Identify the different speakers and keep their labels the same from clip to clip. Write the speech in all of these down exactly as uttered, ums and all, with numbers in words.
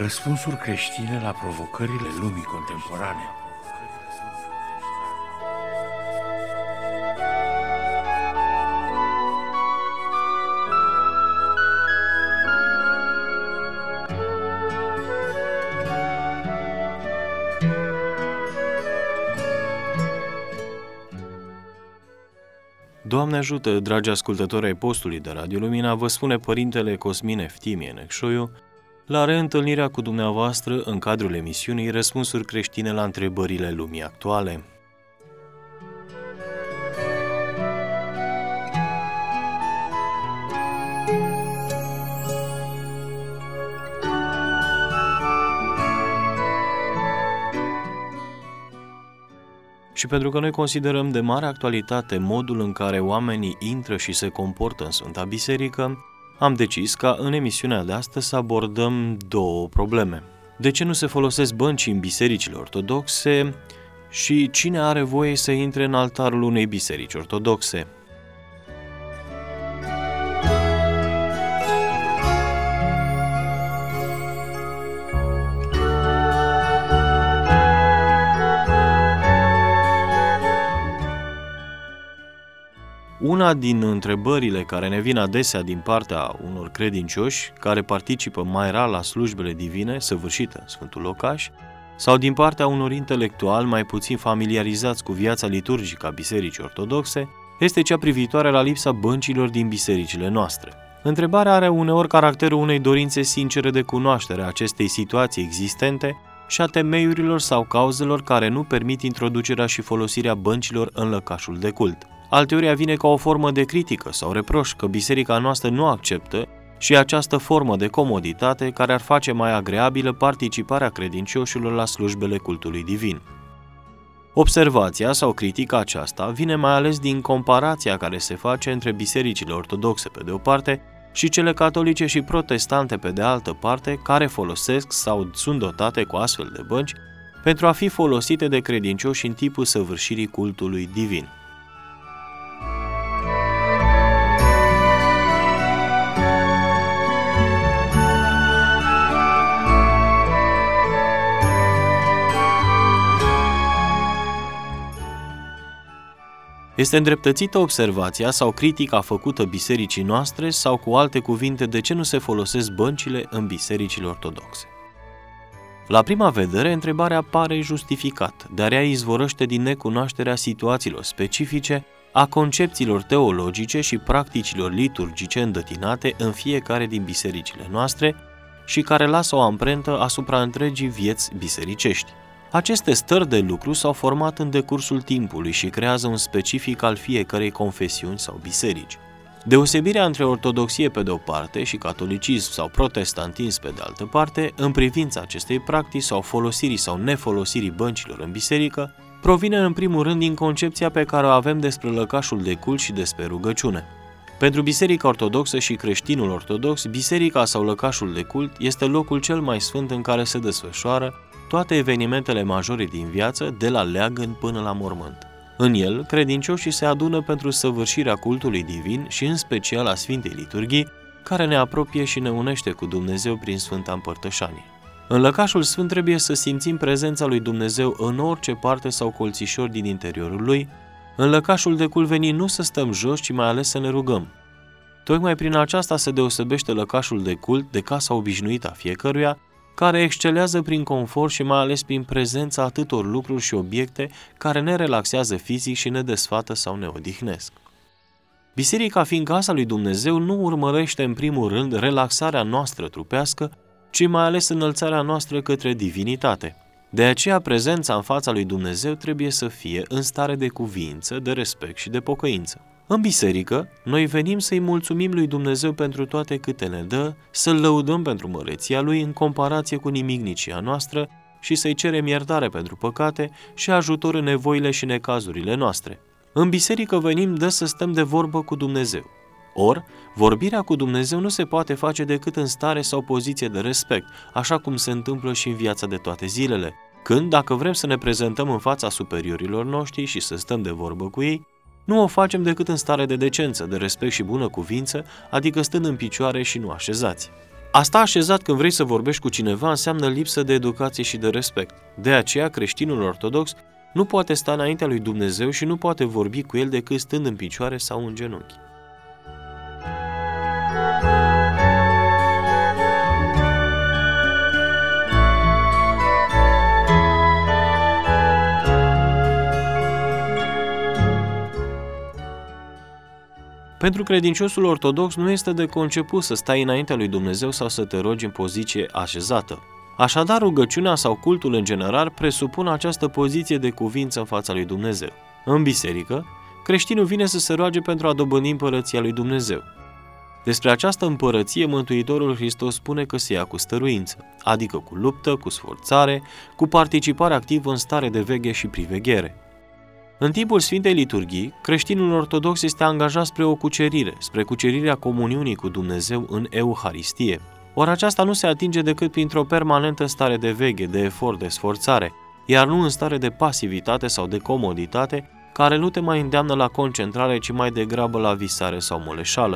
Speaker 1: Răspunsuri creștine la provocările lumii contemporane.
Speaker 2: Doamne ajută, dragi ascultători ai postului de Radio Lumina, vă spune Părintele Cosmin Eftimie Necșoiu, la reîntâlnirea cu dumneavoastră în cadrul emisiunii Răspunsuri creștine la întrebările lumii actuale. Și pentru că noi considerăm de mare actualitate modul în care oamenii intră și se comportă în Sfânta Biserică, am decis ca în emisiunea de astăzi să abordăm două probleme. De ce nu se folosesc bănci în bisericile ortodoxe și cine are voie să intre în altarul unei biserici ortodoxe? Una din întrebările care ne vin adesea din partea unor credincioși care participă mai rar la slujbele divine săvârșite în Sfântul Locaș sau din partea unor intelectuali mai puțin familiarizați cu viața liturgică a bisericii ortodoxe este cea privitoare la lipsa băncilor din bisericile noastre. Întrebarea are uneori caracterul unei dorințe sincere de cunoaștere a acestei situații existente și a temeiurilor sau cauzelor care nu permit introducerea și folosirea băncilor în lăcașul de cult. Alteori ea vine ca o formă de critică sau reproș că biserica noastră nu acceptă și această formă de comoditate care ar face mai agreabilă participarea credincioșilor la slujbele cultului divin. Observația sau critica aceasta vine mai ales din comparația care se face între bisericile ortodoxe pe de o parte și cele catolice și protestante pe de altă parte, care folosesc sau sunt dotate cu astfel de bănci pentru a fi folosite de credincioși în timpul săvârșirii cultului divin. Este îndreptățită observația sau critica făcută bisericii noastre sau, cu alte cuvinte, de ce nu se folosesc băncile în bisericile ortodoxe. La prima vedere, întrebarea pare justificat, dar ea izvorăște din necunoașterea situațiilor specifice, a concepțiilor teologice și practicilor liturgice îndătinate în fiecare din bisericile noastre și care lasă o amprentă asupra întregii vieți bisericești. Aceste stări de lucru s-au format în decursul timpului și creează un specific al fiecărei confesiuni sau biserici. Deosebirea între ortodoxie pe de o parte și catolicism sau protestantism pe de altă parte, în privința acestei practici sau folosirii sau nefolosirii băncilor în biserică, provine în primul rând din concepția pe care o avem despre lăcașul de cult și despre rugăciune. Pentru biserica ortodoxă și creștinul ortodox, biserica sau lăcașul de cult este locul cel mai sfânt în care se desfășoară toate evenimentele majore din viață, de la leagăn până la mormânt. În el, credincioșii se adună pentru săvârșirea cultului divin și în special a Sfintei Liturghii, care ne apropie și ne unește cu Dumnezeu prin Sfânta Împărtășanie. În lăcașul sfânt trebuie să simțim prezența lui Dumnezeu în orice parte sau colțișor din interiorul lui. În lăcașul de cult venit nu să stăm jos, ci mai ales să ne rugăm. Tocmai prin aceasta se deosebește lăcașul de cult de casa obișnuită a fiecăruia, care excelează prin confort și mai ales prin prezența atâtor lucruri și obiecte care ne relaxează fizic și ne desfată sau ne odihnesc. Biserica, fiind casa lui Dumnezeu, nu urmărește în primul rând relaxarea noastră trupească, ci mai ales înălțarea noastră către divinitate. De aceea, prezența în fața lui Dumnezeu trebuie să fie în stare de cuviință, de respect și de pocăință. În biserică, noi venim să-i mulțumim lui Dumnezeu pentru toate câte ne dă, să-L lăudăm pentru măreția Lui în comparație cu nimicnicia noastră și să-i cerem iertare pentru păcate și ajutor în nevoile și necazurile noastre. În biserică venim dă să stăm de vorbă cu Dumnezeu. Or, vorbirea cu Dumnezeu nu se poate face decât în stare sau poziție de respect, așa cum se întâmplă și în viața de toate zilele, când, dacă vrem să ne prezentăm în fața superiorilor noștri și să stăm de vorbă cu ei, nu o facem decât în stare de decență, de respect și bună cuvință, adică stând în picioare și nu așezați. A sta așezat când vrei să vorbești cu cineva înseamnă lipsă de educație și de respect. De aceea, creștinul ortodox nu poate sta înaintea lui Dumnezeu și nu poate vorbi cu el decât stând în picioare sau în genunchi. Pentru credinciosul ortodox nu este de conceput să stai înaintea lui Dumnezeu sau să te rogi în poziție așezată. Așadar, rugăciunea sau cultul în general presupun această poziție de cuvință în fața lui Dumnezeu. În biserică, creștinul vine să se roage pentru a dobândi împărăția lui Dumnezeu. Despre această împărăție, Mântuitorul Hristos spune că se ia cu stăruință, adică cu luptă, cu sforțare, cu participare activă în stare de veghe și priveghere. În timpul Sfintei Liturghii, creștinul ortodox este angajat spre o cucerire, spre cucerirea comuniunii cu Dumnezeu în Euharistie. Ori aceasta nu se atinge decât printr-o permanentă stare de veghe, de efort, de sforțare, iar nu în stare de pasivitate sau de comoditate, care nu te mai îndeamnă la concentrare, ci mai degrabă la visare sau moleșală.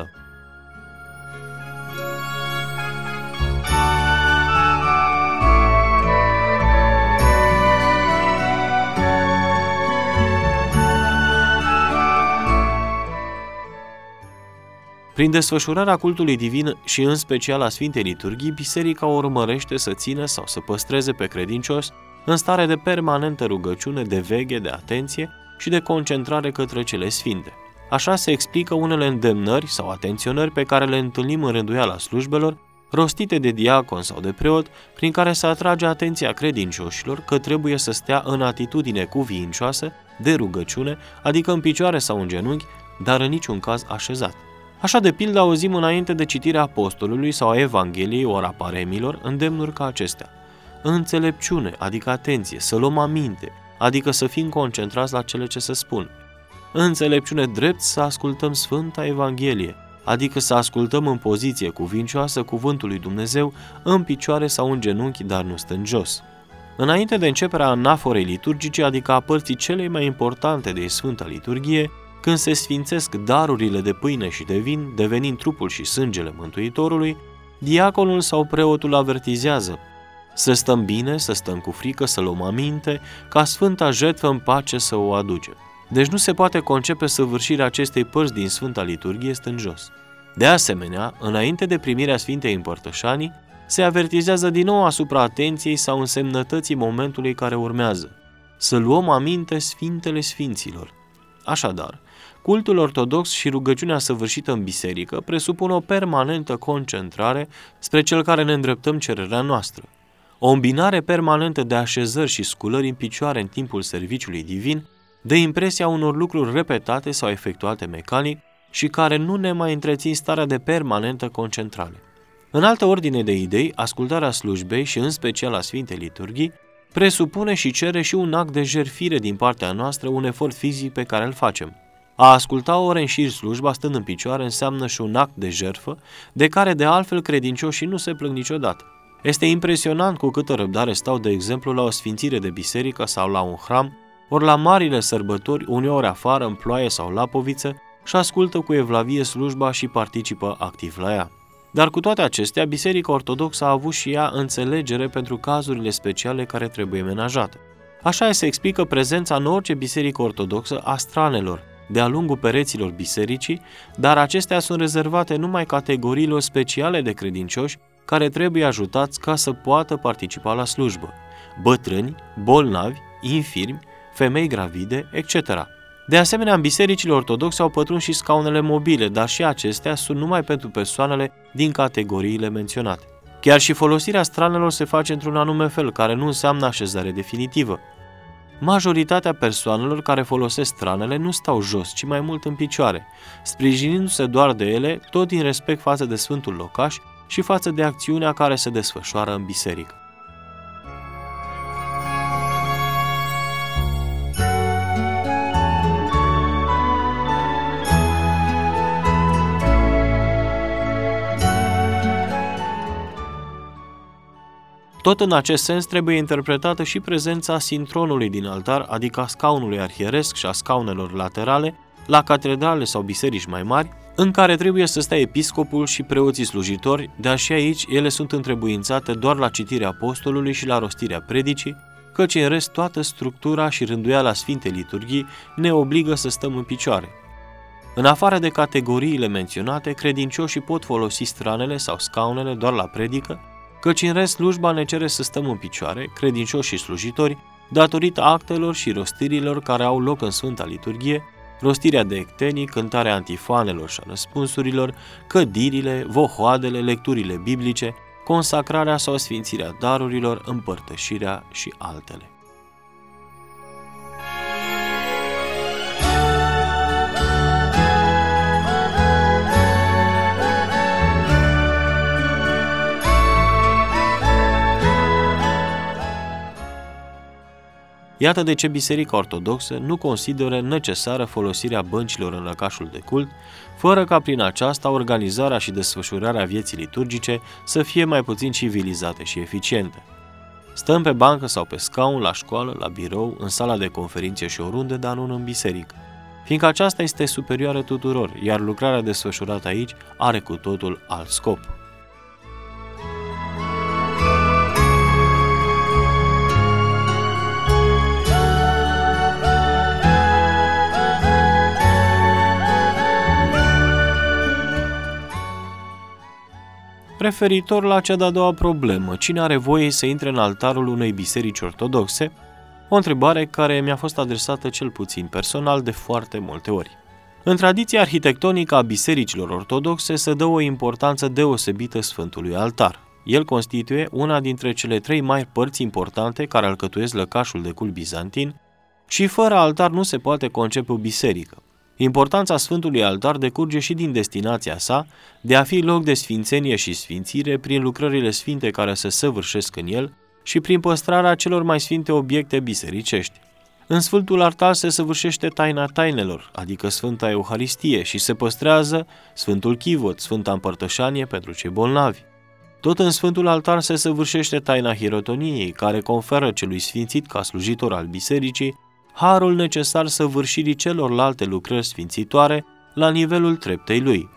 Speaker 2: Prin desfășurarea cultului divin și în special a Sfintei Liturghii, biserica urmărește să țină sau să păstreze pe credincios în stare de permanentă rugăciune, de veghe, de atenție și de concentrare către cele sfinte. Așa se explică unele îndemnări sau atenționări pe care le întâlnim în rânduiala slujbelor, rostite de diacon sau de preot, prin care se atrage atenția credincioșilor că trebuie să stea în atitudine cuvincioasă, de rugăciune, adică în picioare sau în genunchi, dar în niciun caz așezat. Așa de pildă auzim înainte de citirea apostolului sau a Evangheliei ori a paremilor îndemnuri ca acestea. Înțelepciune, adică atenție, să luăm aminte, adică să fim concentrați la cele ce se spun. Înțelepciune drept să ascultăm Sfânta Evanghelie, adică să ascultăm în poziție cuvincioasă cuvântul lui Dumnezeu, în picioare sau în genunchi, dar nu stând jos. Înainte de începerea anaforei liturgice, adică a părții celei mai importante de Sfânta Liturghie, când se sfințesc darurile de pâine și de vin, devenind trupul și sângele Mântuitorului, diaconul sau preotul avertizează să stăm bine, să stăm cu frică, să luăm aminte, ca sfânta jertfă în pace să o aducem. Deci nu se poate concepe săvârșirea acestei părți din Sfânta Liturghie stând jos. De asemenea, înainte de primirea Sfintei Împărtășanii, se avertizează din nou asupra atenției sau însemnătății momentului care urmează. Să luăm aminte Sfintele Sfinților. Așadar, cultul ortodox și rugăciunea săvârșită în biserică presupun o permanentă concentrare spre cel care ne îndreptăm cererea noastră. O îmbinare permanentă de așezări și sculări în picioare în timpul serviciului divin dă impresia unor lucruri repetate sau efectuate mecanic și care nu ne mai întrețin starea de permanentă concentrare. În altă ordine de idei, ascultarea slujbei și în special a Sfintei Liturghii presupune și cere și un act de jertfire din partea noastră, un efort fizic pe care îl facem. A asculta ore în șir slujba stând în picioare înseamnă și un act de jertfă, de care de altfel credincioșii nu se plâng niciodată. Este impresionant cu câtă răbdare stau, de exemplu, la o sfințire de biserică sau la un hram, ori la marile sărbători, uneori afară, în ploaie sau lapoviță, și ascultă cu evlavie slujba și participă activ la ea. Dar cu toate acestea, Biserica Ortodoxă a avut și ea înțelegere pentru cazurile speciale care trebuie menajate. Așa se explică prezența în orice biserică ortodoxă a stranelor, de-a lungul pereților bisericii, dar acestea sunt rezervate numai categoriilor speciale de credincioși care trebuie ajutați ca să poată participa la slujbă: bătrâni, bolnavi, infirmi, femei gravide, et cetera. De asemenea, în bisericile ortodoxe au pătruns și scaunele mobile, dar și acestea sunt numai pentru persoanele din categoriile menționate. Chiar și folosirea stranelor se face într-un anume fel, care nu înseamnă așezare definitivă. Majoritatea persoanelor care folosesc stranele nu stau jos, ci mai mult în picioare, sprijinindu-se doar de ele, tot din respect față de Sfântul Locaș și față de acțiunea care se desfășoară în biserică. Tot în acest sens trebuie interpretată și prezența sintronului din altar, adică a scaunului arhieresc și a scaunelor laterale, la catedrale sau biserici mai mari, în care trebuie să stea episcopul și preoții slujitori, dar și aici ele sunt întrebuințate doar la citirea apostolului și la rostirea predicii, căci în rest toată structura și rânduiala Sfintei Liturghii ne obligă să stăm în picioare. În afară de categoriile menționate, credincioșii pot folosi stranele sau scaunele doar la predică, căci în rest slujba ne cere să stăm în picioare, credincioși și slujitori, datorită actelor și rostirilor care au loc în Sfânta Liturghie, rostirea de ectenii, cântarea antifoanelor și a răspunsurilor, cădirile, vohoadele, lecturile biblice, consacrarea sau sfințirea darurilor, împărtășirea și altele. Iată de ce Biserica Ortodoxă nu consideră necesară folosirea băncilor în lăcașul de cult, fără ca prin aceasta organizarea și desfășurarea vieții liturgice să fie mai puțin civilizate și eficiente. Stăm pe bancă sau pe scaun, la școală, la birou, în sala de conferințe și oriunde, dar nu în biserică, fiindcă aceasta este superioară tuturor, iar lucrarea desfășurată aici are cu totul alt scop. Referitor la cea de-a doua problemă, cine are voie să intre în altarul unei biserici ortodoxe, o întrebare care mi-a fost adresată cel puțin personal de foarte multe ori. În tradiția arhitectonică a bisericilor ortodoxe se dă o importanță deosebită Sfântului Altar. El constituie una dintre cele trei mari părți importante care alcătuiesc lăcașul de cult bizantin și fără altar nu se poate concepe o biserică. Importanța Sfântului Altar decurge și din destinația sa de a fi loc de sfințenie și sfințire prin lucrările sfinte care se săvârșesc în el și prin păstrarea celor mai sfinte obiecte bisericești. În Sfântul Altar se săvârșește taina tainelor, adică Sfânta Euharistie, și se păstrează Sfântul Chivot, Sfânta Împărtășanie pentru cei bolnavi. Tot în Sfântul Altar se săvârșește taina Hirotoniei, care conferă celui sfințit ca slujitor al bisericii harul necesar săvârșirii celorlalte lucrări sfințitoare la nivelul treptei lui.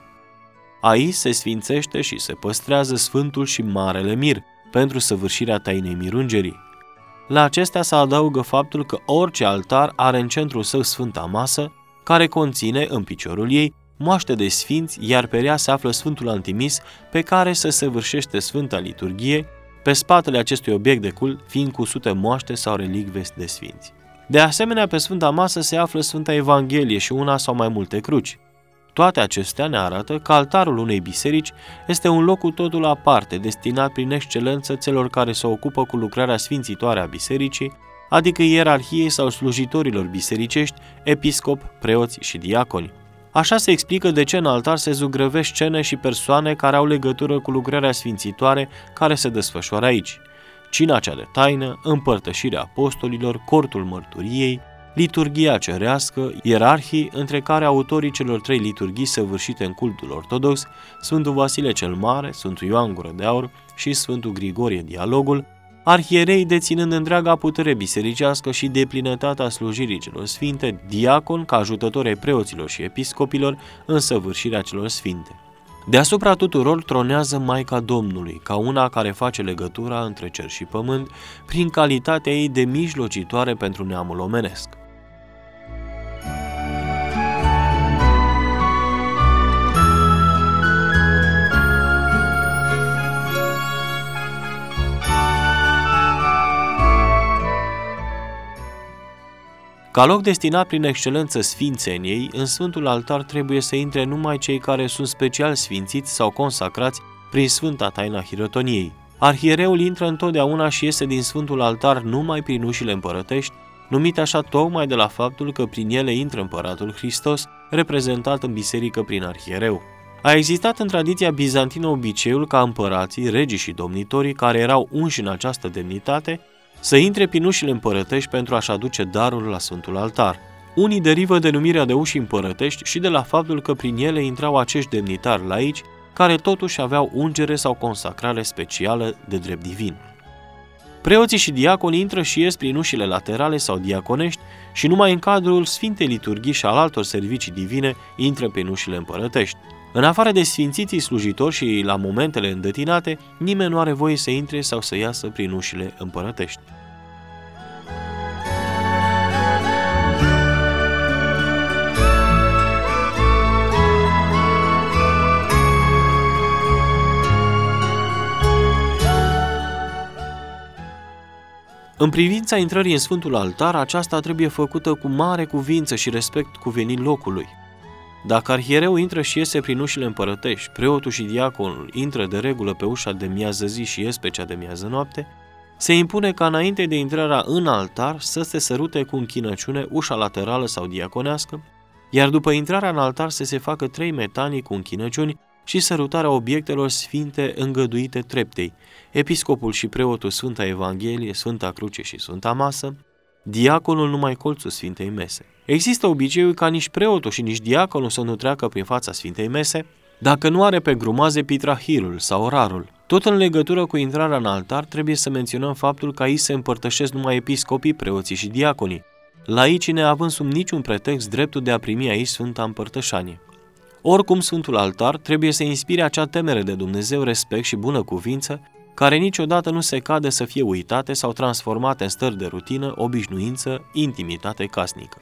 Speaker 2: Aici se sfințește și se păstrează Sfântul și Marele Mir pentru săvârșirea tainei mirungerii. La acestea se adaugă faptul că orice altar are în centrul său Sfânta Masă, care conține, în piciorul ei, moaște de sfinți, iar pe ea se află Sfântul Antimis, pe care se săvârșește Sfânta Liturghie, pe spatele acestui obiect de cult fiind cusute moaște sau relicve de sfinți. De asemenea, pe Sfânta Masă se află Sfânta Evanghelie și una sau mai multe cruci. Toate acestea ne arată că altarul unei biserici este un loc cu totul aparte, destinat prin excelență celor care se ocupă cu lucrarea sfințitoare a bisericii, adică ierarhiei sau slujitorilor bisericești, episcop, preoți și diaconi. Așa se explică de ce în altar se zugrăvesc scene și persoane care au legătură cu lucrarea sfințitoare care se desfășoară aici. Cina cea de taină, împărtășirea apostolilor, cortul mărturiei, liturghia cerească, ierarhii, între care autorii celor trei liturghii săvârșite în cultul ortodox, Sfântul Vasile cel Mare, Sfântul Ioan Gură de Aur și Sfântul Grigorie Dialogul, arhierei deținând întreaga putere bisericească și deplinătatea slujirii celor sfinte, diacon ca ajutători ai preoților și episcopilor în săvârșirea celor sfinte. Deasupra tuturor tronează Maica Domnului, ca una care face legătura între cer și pământ, prin calitatea ei de mijlocitoare pentru neamul omenesc. Ca loc destinat prin excelență sfințeniei, în Sfântul Altar trebuie să intre numai cei care sunt special sfințiți sau consacrați prin Sfânta Taina Hirotoniei. Arhiereul intră întotdeauna și iese din Sfântul Altar numai prin ușile împărătești, numite așa tocmai de la faptul că prin ele intră Împăratul Hristos, reprezentat în biserică prin arhiereu. A existat în tradiția bizantină obiceiul ca împărații, regii și domnitorii care erau unși în această demnitate să intre prin ușile împărătești pentru a-și aduce darul la Sfântul Altar. Unii derivă denumirea de uși împărătești și de la faptul că prin ele intrau acești demnitari laici, care totuși aveau ungere sau consacrare specială de drept divin. Preoții și diaconii intră și ies prin ușile laterale sau diaconești și numai în cadrul Sfintei Liturghii și al altor servicii divine intră prin ușile împărătești. În afară de sfințiții slujitori și la momentele îndătinate, nimeni nu are voie să intre sau să iasă prin ușile împărătești. În privința intrării în Sfântul Altar, aceasta trebuie făcută cu mare cuvință și respect cuvenit locului. Dacă arhiereul intră și iese prin ușile împărătești, preotul și diaconul intră de regulă pe ușa de miază zi și ies pe cea de miază noapte, se impune ca înainte de intrarea în altar să se sărute cu închinăciune ușa laterală sau diaconească, iar după intrarea în altar să se facă trei metanii cu închinăciuni și sărutarea obiectelor sfinte îngăduite treptei, episcopul și preotul Sfânta Evanghelie, Sfânta Cruce și Sfânta Masă, diaconul numai colțul Sfintei Mese. Există obiceiul ca nici preotul și nici diaconul să nu treacă prin fața Sfintei Mese, dacă nu are pe grumaze pitrahirul sau rarul. Tot în legătură cu intrarea în altar, trebuie să menționăm faptul că aici se împărtășesc numai episcopii, preoții și diaconii, laicii neavând sub niciun pretext dreptul de a primi aici Sfânta Împărtășanie. Oricum, Sfântul Altar trebuie să inspire acea temere de Dumnezeu, respect și bună cuvință, care niciodată nu se cade să fie uitate sau transformate în stări de rutină, obișnuință, intimitate casnică.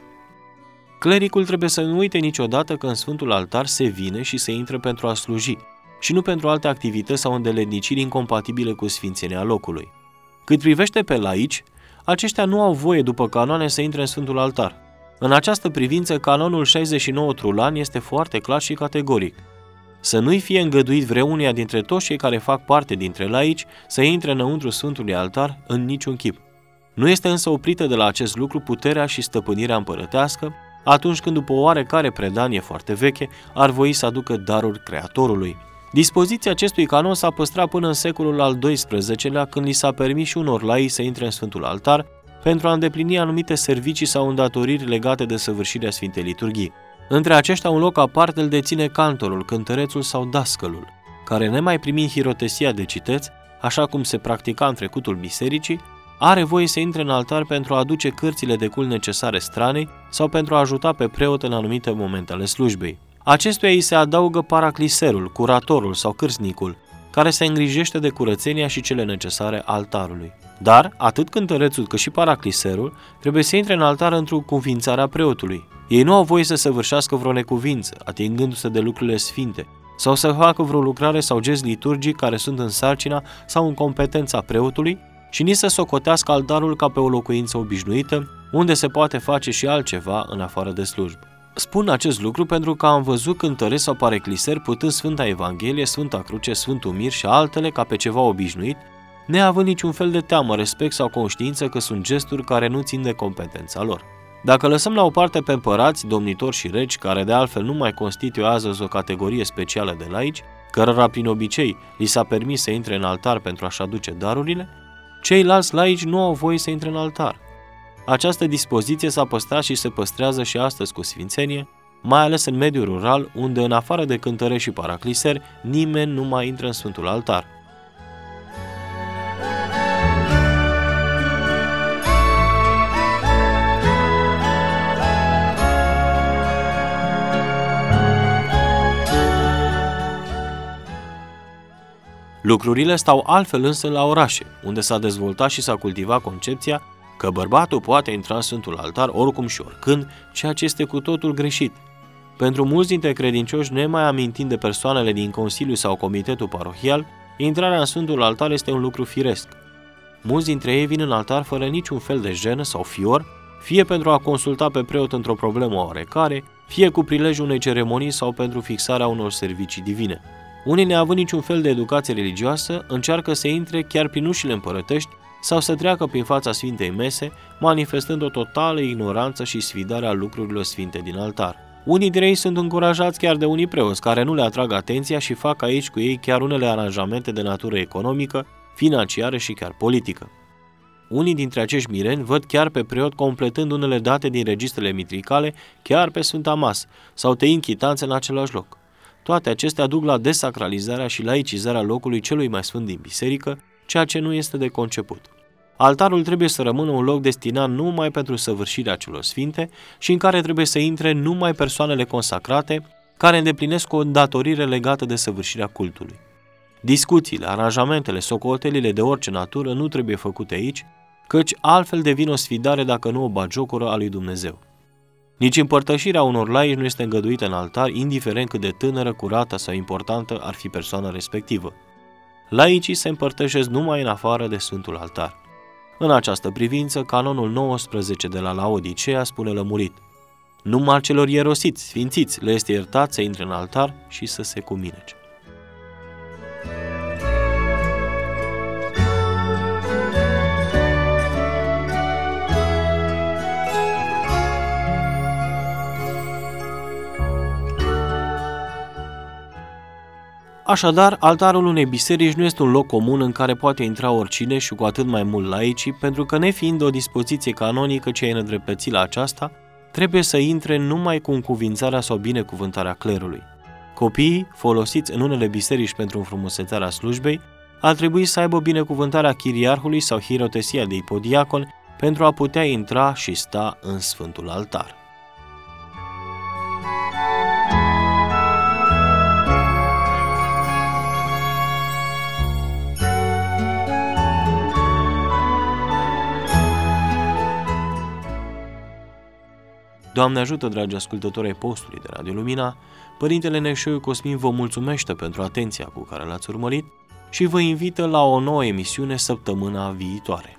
Speaker 2: Clericul trebuie să nu uite niciodată că în Sfântul Altar se vine și se intră pentru a sluji și nu pentru alte activități sau îndeletniciri incompatibile cu sfințenia locului. Cât privește pe laici, aceștia nu au voie după canoane să intre în Sfântul Altar. În această privință, canonul șaizeci și nouă Trulan este foarte clar și categoric. Să nu-i fie îngăduit vreunia dintre toți cei care fac parte dintre laici să intre înăuntru Sfântului Altar în niciun chip. Nu este însă oprită de la acest lucru puterea și stăpânirea împărătească, atunci când după o oarecare predanie foarte veche ar voi să aducă daruri Creatorului. Dispoziția acestui canon s-a păstrat până în secolul al doisprezecelea, când li s-a permis și unor lai să intre în Sfântul Altar pentru a îndeplini anumite servicii sau îndatoriri legate de săvârșirea Sfintei Liturghii. Între aceștia un loc aparte îl deține cantorul, cântărețul sau dascălul, care, nemai primind hirotesia de citeț, așa cum se practica în trecutul bisericii, are voie să intre în altar pentru a aduce cărțile de cult necesare stranei sau pentru a ajuta pe preot în anumite momente ale slujbei. Acestuia îi se adaugă paracliserul, curatorul sau cârsnicul, care se îngrijește de curățenia și cele necesare altarului. Dar, atât cântărețul cât și paracliserul trebuie să intre în altar într-o cuvințare a preotului. Ei nu au voie să săvârșească vreo necuvință, atingându-se de lucrurile sfinte, sau să facă vreo lucrare sau gest liturgic care sunt în sarcina sau în competența preotului, și nici să socotească altarul ca pe o locuință obișnuită, unde se poate face și altceva în afară de slujbă. Spun acest lucru pentru că am văzut cântăreți sau parecliseri putând Sfânta Evanghelie, Sfânta Cruce, Sfântul Mir și altele ca pe ceva obișnuit, neavând niciun fel de teamă, respect sau conștiință că sunt gesturi care nu țin de competența lor. Dacă lăsăm la o parte pe împărați, domnitori și regi, care de altfel nu mai constituează o categorie specială de laici, cărora prin obicei li s-a permis să intre în altar pentru a-și aduce darurile, ceilalți laici nu au voie să intre în altar. Această dispoziție s-a păstrat și se păstrează și astăzi cu sfințenie, mai ales în mediul rural, unde, în afară de cântăreți și paracliseri, nimeni nu mai intră în Sfântul Altar. Lucrurile stau altfel însă la orașe, unde s-a dezvoltat și s-a cultivat concepția că bărbatul poate intra în Sfântul Altar oricum și oricând, ceea ce este cu totul greșit. Pentru mulți dintre credincioși, nemai amintind de persoanele din Consiliu sau Comitetul Parohial, intrarea în Sfântul Altar este un lucru firesc. Mulți dintre ei vin în altar fără niciun fel de jenă sau fior, fie pentru a consulta pe preot într-o problemă oarecare, fie cu prilejul unei ceremonii sau pentru fixarea unor servicii divine. Unii, neavând niciun fel de educație religioasă, încearcă să intre chiar prin ușile împărătești sau să treacă prin fața Sfintei Mese, manifestând o totală ignoranță și sfidare a lucrurilor sfinte din altar. Unii dintre ei sunt încurajați chiar de unii preoți, care nu le atrag atenția și fac aici cu ei chiar unele aranjamente de natură economică, financiară și chiar politică. Unii dintre acești mireni văd chiar pe preot completând unele date din registrele mitricale, chiar pe Sfânta Masă, sau tăind chitanțe în același loc. Toate acestea duc la desacralizarea și laicizarea locului celui mai sfânt din biserică, ceea ce nu este de conceput. Altarul trebuie să rămână un loc destinat numai pentru săvârșirea celor sfinte și în care trebuie să intre numai persoanele consacrate care îndeplinesc o datorire legată de săvârșirea cultului. Discuțiile, aranjamentele, socotelile de orice natură nu trebuie făcute aici, căci altfel devin o sfidare dacă nu o bagiocoră a lui Dumnezeu. Nici împărtășirea unor laici nu este îngăduită în altar, indiferent cât de tânără, curată sau importantă ar fi persoana respectivă. Laicii se împărtășesc numai în afară de Sfântul Altar. În această privință, canonul nouăsprezece de la Laodicea spune lămurit: numai celor ierosiți, sfințiți, le este iertat să intre în altar și să se cuminece. Așadar, altarul unei biserici nu este un loc comun în care poate intra oricine și cu atât mai mult laicii, pentru că, nefiind o dispoziție canonică ce ai nedreptățit la aceasta, trebuie să intre numai cu încuvințarea sau binecuvântarea clerului. Copiii, folosiți în unele biserici pentru înfrumusețarea slujbei, ar trebui să aibă binecuvântarea chiriarhului sau hirotesia de ipodiacon pentru a putea intra și sta în Sfântul Altar. Doamne ajută, dragi ascultători ai postului de Radio Lumina, Părintele Neșeu Cosmin vă mulțumește pentru atenția cu care l-ați urmărit și vă invită la o nouă emisiune săptămâna viitoare.